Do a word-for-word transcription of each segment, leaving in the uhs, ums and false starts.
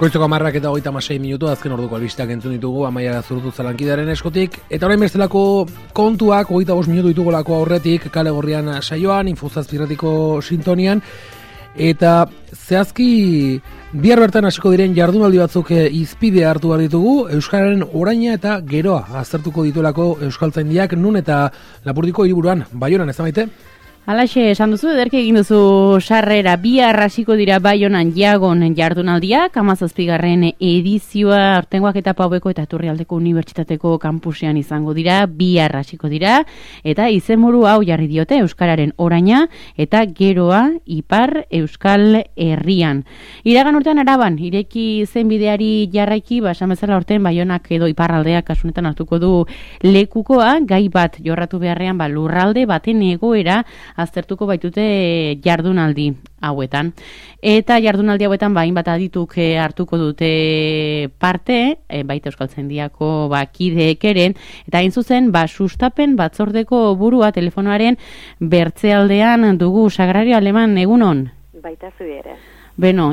Goizteko hamarrak eta hogeita hamasei minutu, azken orduko albisteak entzun ditugu Amaia Zurrutuza lankidaren eskotik. Eta orain bestelako kontuak, hogeita bost minutu ditugolako aurretik, Kale Gorrian saioan, Infozazpirratiko sintonian. Eta zehazki bihar bertan hasiko diren jardunaldi batzuk izpide hartu behar ditugu, Euskararen oraina eta geroa aztertuko dituelako Euskaltzaindiak, nun eta Lapurdiko hiriburuan, Baionan, ez da maite? Alaxe, esan duzu, ederki egin duzu sarrera, bihar hasiko dira Baionan Jagon jardunaldiak, hamazazpigarren edizioa aurtengoak eta Paueko eta Turrialdeko Unibertsitateko kampusean izango dira, bihar hasiko dira, eta izenburu hau jarri diote Euskararen oraina eta geroa Ipar Euskal Herrian. Iragan urtean Araban, ireki zen bideari jarraiki, basan bezala urten Baionak edo Iparraldeak kasunetan hartuko du lekukoa, gai bat jorratu beharrean ba, lurralde baten egoera aztertuko baitute jardunaldi hauetan. Eta jardunaldi hauetan bain bat adituk hartuko dute parte, e, baita Euskaltzaindiako ba, kideek ere, eta hain zuzen, ba, sustapen batzordeko burua telefonoaren bertzealdean dugu Sagrario Aleman, egunon? Baita zu ere. Beno,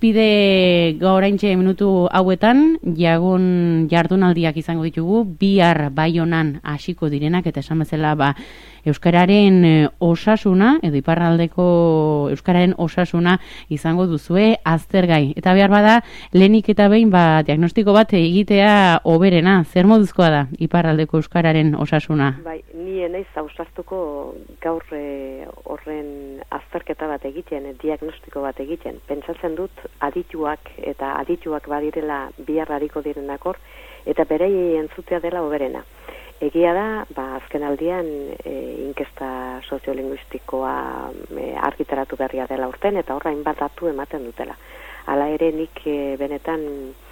izpide gauraintxe minutu hauetan, Jagon jardunaldiak izango ditugu, bihar Baionan hasiko direnak, eta esan bezala ba, Euskararen osasuna, edo Iparraldeko Euskararen osasuna izango duzue aztergai. Eta behar bada, lehenik eta behin ba, diagnostiko bat egitea oberena, zer moduzkoa da Iparraldeko Euskararen osasuna? Bai, ni enaiz ausartuko gaur e, horren azterketa bat egiten, diagnostiko bat egiten. Pentsatzen dut adituak eta adituak badirela bihar hariko direnakor, eta berei entzutea dela oberena. Egia da, ba, azken aldian e, inkesta soziolinguistikoa e, argitaratu berria dela urten, eta horrain bat datu ematen dutela. Hala ere nik e, benetan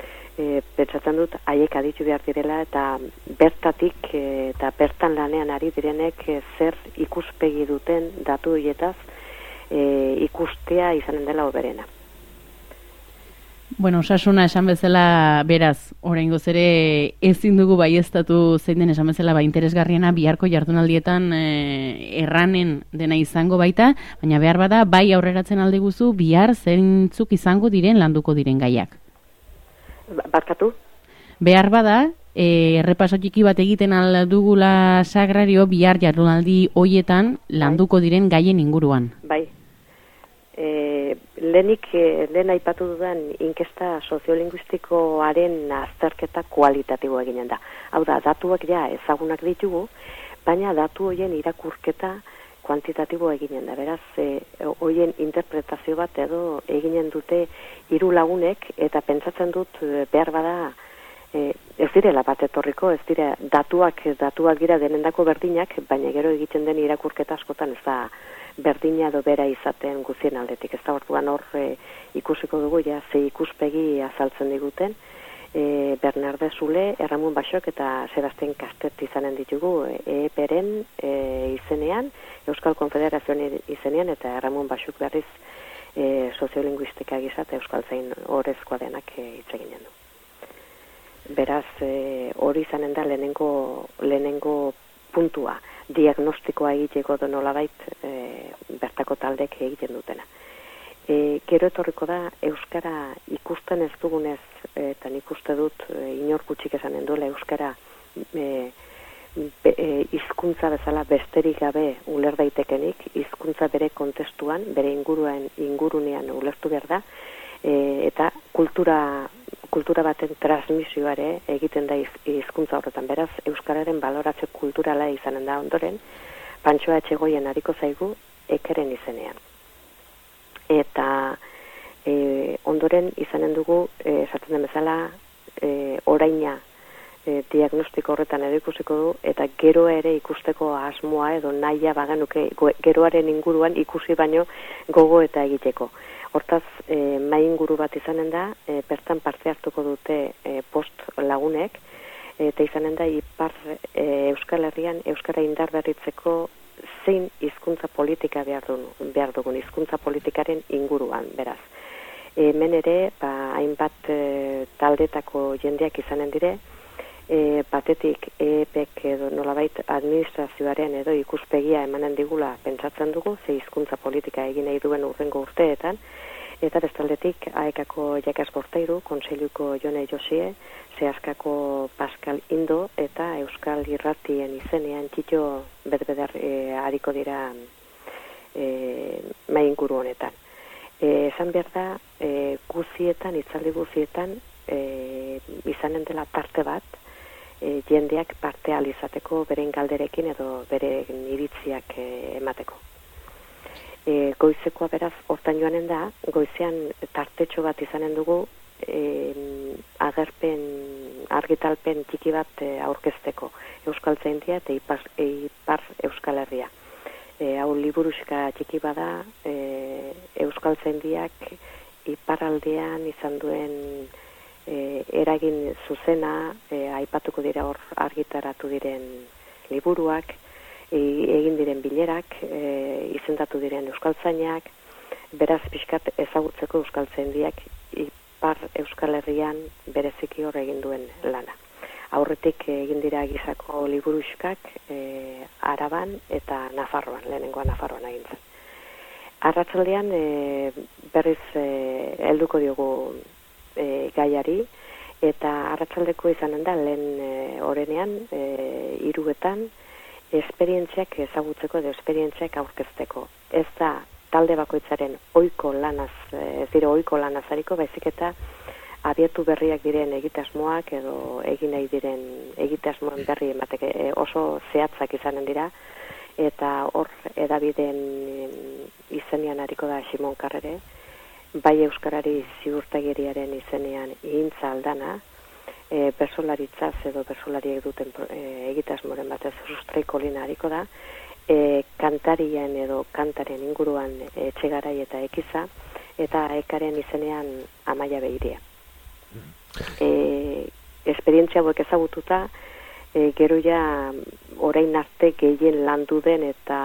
e, pentsatzen dut haiek aditu behar direla, eta bertatik e, eta bertan lanean ari direnek e, zer ikuspegi duten datu horietaz e, ikustea izanen dela oberena. Bueno, osasuna esan bezala, beraz, oraingoz ere ezin dugu baieztatu zein den esan bezala ba interesgarriena biharko jardunaldietan e, erranen dena izango baita, baina behar bada bai aurreratzen alde guzu bihar zeintzuk izango diren landuko diren gaiak. Barkatu? Behar bada, e, errepaso txiki bat egiten aldugula Sagrario bihar jardunaldi hoietan landuko diren gaien inguruan. Bai. E, lehenik e, lehen aipatu dudan inkesta soziolinguistikoaren azterketa kualitatiboa eginen da. Hau da, datuak ja ezagunak ditugu, baina datu horien irakurketa kuantitatiboa eginen da. Beraz, e, horien interpretazio bat edo eginen dute hiru lagunek, eta pentsatzen dut e, behar bada e, ez direla bat etorriko, ez dira datuak, datuak dira denendako berdinak, baina gero egiten den irakurketa askotan ez da berdina edo bera izaten guzien aldetik. Ez da orduan hor e, ikusiko dugu, ja, ze ikuspegi azaltzen diguten, e, Bernarde Zule, Erramun Baxok eta Sebastian Kastet izanen ditugu E E P-ren e, izenean, Euskal Konfederazioen izenean, eta Erramun Baxok berriz e, soziolinguistika gizat Euskaltzain horrezkoa denak e, hitz eginen du. Beraz, e, hori izanen da lehenengo, lehenengo puntua, diagnostikoa egiteko da nolabait e, bertako taldek egiten dutena. E, gero etorriko da Euskara ikusten ez dugunez, eta nik uste dut e, inor gutxik esanen duela Euskara e, be, e, hizkuntza bezala besterik gabe uler daitekenik, hizkuntza bere kontestuan, bere inguruan, ingurunean ulertu behar da, e, eta kultura kultura baten transmisioare egiten da hizkuntza horretan. Beraz, Euskararen baloratze kulturala izanen da ondoren, Pantxoa Etxegoien hariko zaigu Ekeren izenean. Eta e, ondoren izanen dugu, e, esaten den bezala, e, oraina e, diagnostiko horretan edo ikusiko du, eta gero ere ikusteko asmoa edo nahia bagenuke geroaren inguruan ikusi baino gogo eta egiteko. Hortaz, e, mai inguru bat izanen da, e, bertan parte hartuko dute e, post lagunek, eta izanen da Ipar e, Euskal Herrian Euskara indarberritzeko zein hizkuntza politika behar dugun, behar dugun hizkuntza politikaren inguruan, beraz. E, hemen ere, ba, hainbat e, taldetako jendeak izanen dire, e, batetik E E P-ek edo nolabait administrazioaren edo ikuspegia emanen digula pentsatzen dugu, ze hizkuntza politika egin nahi duen urrengo urteetan, Eta bestaldetik Aekako Jakas Borteiru, Kontseiluko Jone Josie, Zehaskako Pascal Indo eta Euskal Irratien izenean Tito Bedbeder e, ariko dira e, mai inguru honetan. E, esan behar da, e, guzietan, itzaldi guzietan, e, izanen dela parte bat, e, jendeak parte alizateko beren galderekin edo bere iritziak e, emateko. E, goizekoa beraz hortan joanen da, goizean tartetxo bat izanen dugu e, agerpen, argitalpen txiki bat e, aurkezteko Euskaltzaindia eta Ipar, Ipar Euskal Herria. E, hau liburuxka txiki bada e, Euskaltzaindiak iparraldean izan duen e, eragin zuzena, e, aipatuko dira hor argitaratu diren liburuak, egin diren bilerak, e, izendatu diren euskaltzainak, beraz pixkat ezagutzeko euskaltzaindiak Ipar Euskal Herrian bereziki hor egin duen lana. Aurretik egin dira gizako liburuxkak e, Araban eta Nafarroan, lehenengoa Nafarroan egin zen. Arratsaldean e, berriz e, helduko diogu e, gaiari, eta arratsaldeko izanen da lehen e, orenean, e, hiruetan, esperientziak ezagutzeko edo esperientziak aurkezteko. Ez da talde bakoitzaren ohiko lanaz, ez dira ohiko lanaz ariko, baizik eta abiatu berriak diren egitasmoak edo egin nahi diren egitasmoen berri emateke oso zehatzak izanen dira, eta hor edabideen izenean ariko da Simon Karrere, bai euskarari ziurtagiriaren izenean ihintza aldana, E, bersolaritzaz edo bersolariek duten e, egitasmoren batez sustraiko lina hariko da, e, kantarien edo kantaren inguruan etxegarai eta ekiza, eta ekaren izenean Amaia Behiria. E, esperientzia hauek ezagututa, e, gero ja orain arte gehien landu den eta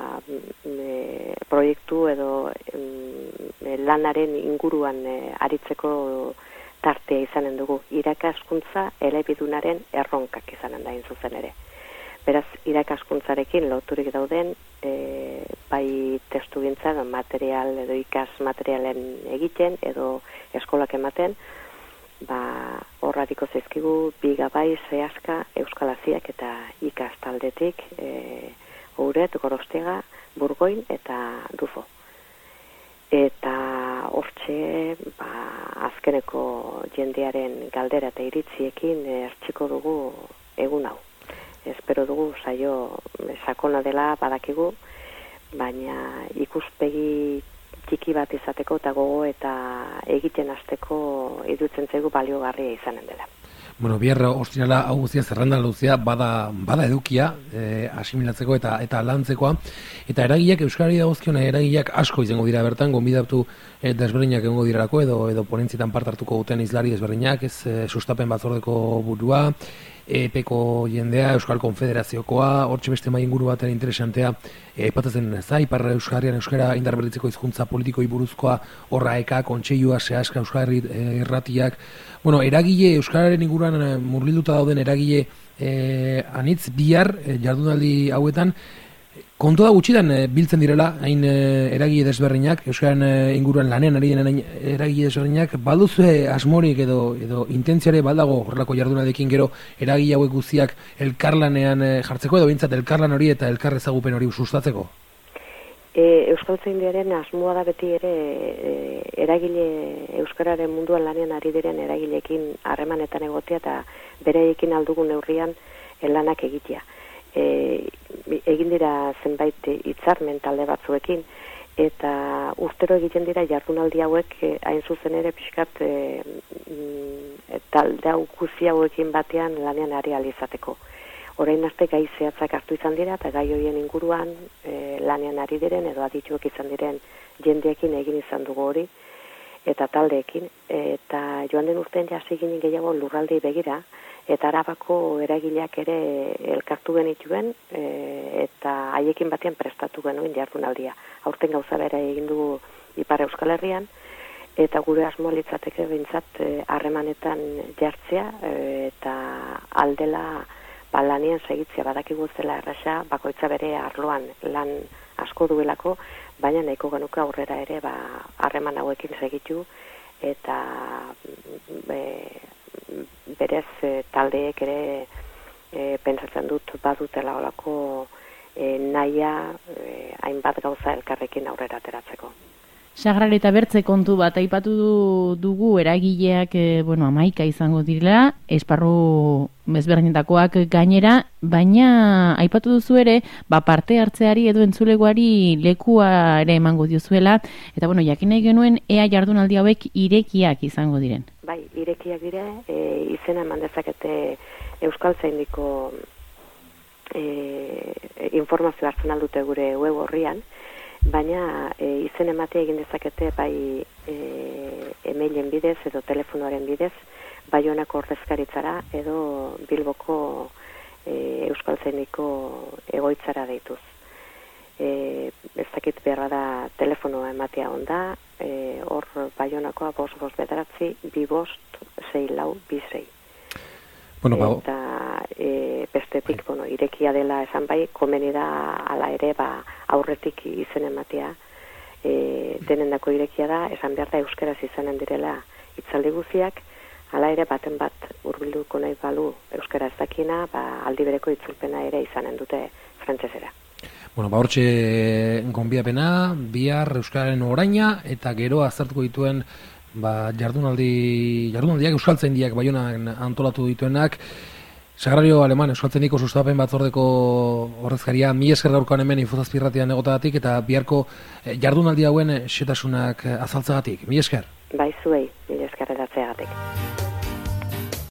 e, proiektu edo e, lanaren inguruan e, aritzeko tartea izanen dugu, irakaskuntza elebidunaren erronkak izanen da zuzen ere. Beraz, irakaskuntzarekin loturik dauden, e, bai testugintza, material edo ikas materialen egiten, edo eskolak ematen, ba, horratiko zaizkigu, bigabai, zehaska, euskalaziak eta ikas taldetik, e, Ouret, Gorostega, Burgoin eta Dufo. Eta hortxe, ba, azkeneko jendearen galdera eta iritziekin ertxiko dugu egun hau. Espero dugu saio sakona dela badakigu, baina ikuspegi txiki bat izateko eta gogo eta egiten hasteko iruditzen zaigu baliogarria izanen dela. Bueno, bierra ostirala hau guztia zerrenda luzia bada, bada edukia e, asimilatzeko eta eta lantzekoa, eta eragileak Euskarari dagozkion eragileak asko izango dira bertan, gonbidatu e, desberdinak egongo dirarako edo edo ponentzietan parte hartuko duten hizlari desberdinak, ez e, sustapen batzordeko burua, E P ko jendea, Euskal Konfederaziokoa, hortxe beste mai inguru baten interesantea, aipatzen ez da, Ipar Euskarrian Euskara indarberritzeko hizkuntza politikoi buruzkoa, horra eka, kontseilua, zehaska, Euskarri e, irratiak, bueno, eragile, Euskararen inguruan e, murgilduta dauden eragile e, anitz bihar e, jardunaldi hauetan, kontu da gutxidan e, biltzen direla, hain e, eragile desberdinak, Euskararen e, inguruan lanean ari denen eragile desberdinak, balduzue asmorik edo, edo intentziare baldago horrelako jardunaldekin gero eragile hauek guztiak elkarlanean e, jartzeko edo bintzat elkarlan hori eta elkar ezagupen hori sustatzeko? E, Euskaltzaindiaren asmoa da beti ere e, eragile Euskararen munduan lanean ari diren eragileekin harremanetan egotea eta bereekin aldugun neurrian lanak egitea. E, egin dira zenbait hitzarmen talde batzuekin eta urtero egiten dira jardunaldi hauek e, hain zuzen ere pixkat e, e, talde hau guzti hauekin batean lanean ari alizateko. Orain arte gai zehatzak hartu izan dira eta gai horien inguruan e, lanean ari diren edo adituak izan diren jendeekin egin izan dugu hori eta taldeekin, eta joan den urtean jasi ginen gehiago lurraldei begira, eta Arabako eragileak ere elkartu genituen e, eta haiekin batean prestatu genuen jardunaldia. Aurten gauza bera egin dugu Ipar Euskal Herrian, eta gure asmoa litzateke behintzat harremanetan jartzea e, eta aldela ba, lanean segitzea, badakigu zela erraza, bakoitza bere arloan lan asko duelako, baina nahiko genuke aurrera ere ba harreman hauekin segitu eta be, berez e, taldeek ere e, pentsatzen dut badutela olako e, naia e, hainbat gauza elkarrekin aurrera ateratzeko. Sagrari eta bertze kontu bat aipatu du, dugu eragileak e, bueno, amaika izango direla, esparru ezberdinetakoak gainera, baina aipatu duzu ere, ba parte hartzeari edo entzulegoari lekua ere emango diozuela, eta bueno, jakin nahi genuen ea jardunaldi hauek irekiak izango diren. Bai, irekiak dire, e, izena eman dezakete Euskaltzaindiko e, informazio hartzen aldute gure web horrian, baina e, izen ematea egin dezakete bai e, emailen bidez edo telefonoaren bidez, Baionako ordezkaritzara edo Bilboko e, Euskaltzaindiko egoitzara deituz. E, ez dakit beharra da telefonoa ematea onda, e, hor Baionakoa bost bost bederatzi, bi bost, sei lau, bi sei. Bueno, ba, eta e, bestetik, bueno, irekia dela esan bai, komeni da ala ere ba, aurretik izen ematea e, denendako irekia da, esan behar da euskaraz izanen direla hitzaldi guziak, hala ere baten bat hurbilduko nahi balu euskaraz dakina, ba, aldi bereko itzulpena ere izanen dute frantsesera. Bueno, ba hortxe gonbiapena, bihar euskararen oraina eta gero aztertuko dituen ba, jardunaldi, jardunaldiak Euskaltzaindiak Baionan antolatu dituenak. Sagrario Aleman, Euskaltzaindiko sustapen batzordeko ordezkaria, mi esker gaurkoan hemen Infozazpirratian egotagatik eta biharko jardunaldi hauen xetasunak azaltzagatik. Mi esker. Bai zuei, mi esker edatzeagatik.